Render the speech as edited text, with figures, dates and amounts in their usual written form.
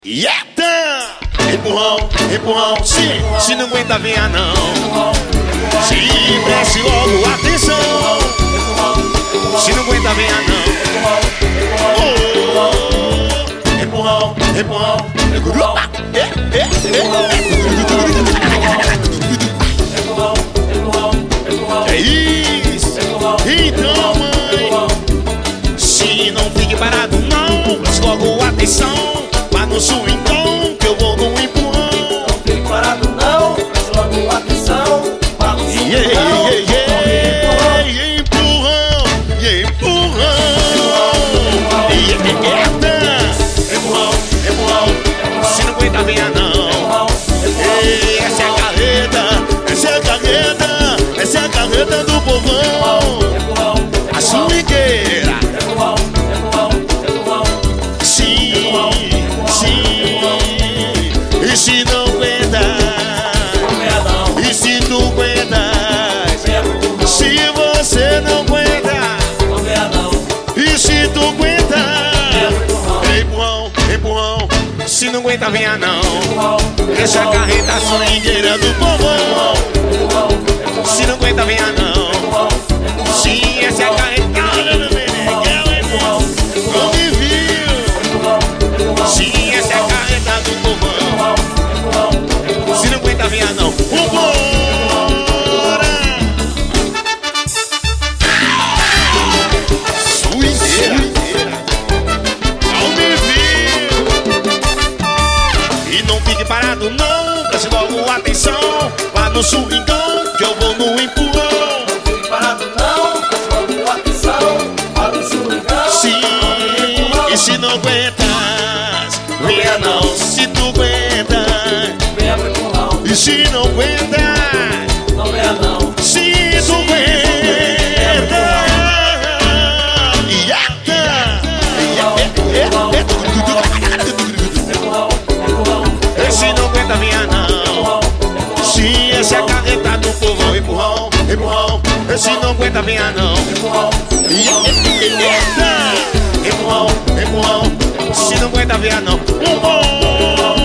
Eita! Empurrão, empurrão, se não aguenta venha não. Se preste logo atenção. Se não aguenta venha não. Empurrão, empurrão, empurrão. É isso. Então, mãe, se não fique parado não, preste logo atenção. Vá no swingão que eu vou no empurrão. Não fique parado não, preste logo atenção. Vá no swingão, empurrão, empurrão. Empurrão, empurrão, se não aguenta venha não. Essa é a carreta, essa é a carreta, essa é a carreta do povão. A swingueira. E se não aguenta, e se tu aguenta, se você não aguenta, e se tu aguenta, empurrão, empurrão, se não aguenta venha não. Essa carreta swingueira do povão. Se não aguenta venha não. Sim, essa é a carreta não me viu. Sim, essa é a carreta do povão. Se não aguenta venha não. Vambora! Swingueira não me viu. E não fique parado não, preste logo atenção. Vá no swingão que eu vou no empurrão. não fique parado não, preste logo atenção. Vá no swingão. Sim, e se não aguentas, venha não. Se tu aguenta, Venha pro empurrão, e se não aguenta, não venha não. se tu aguenta. E se não aguenta, venha não. Sim, essa é a carreta do povão. Empurrão, empurrão. E se não aguenta, venha não. Empurrão, empurrão. Se não aguenta, venha não.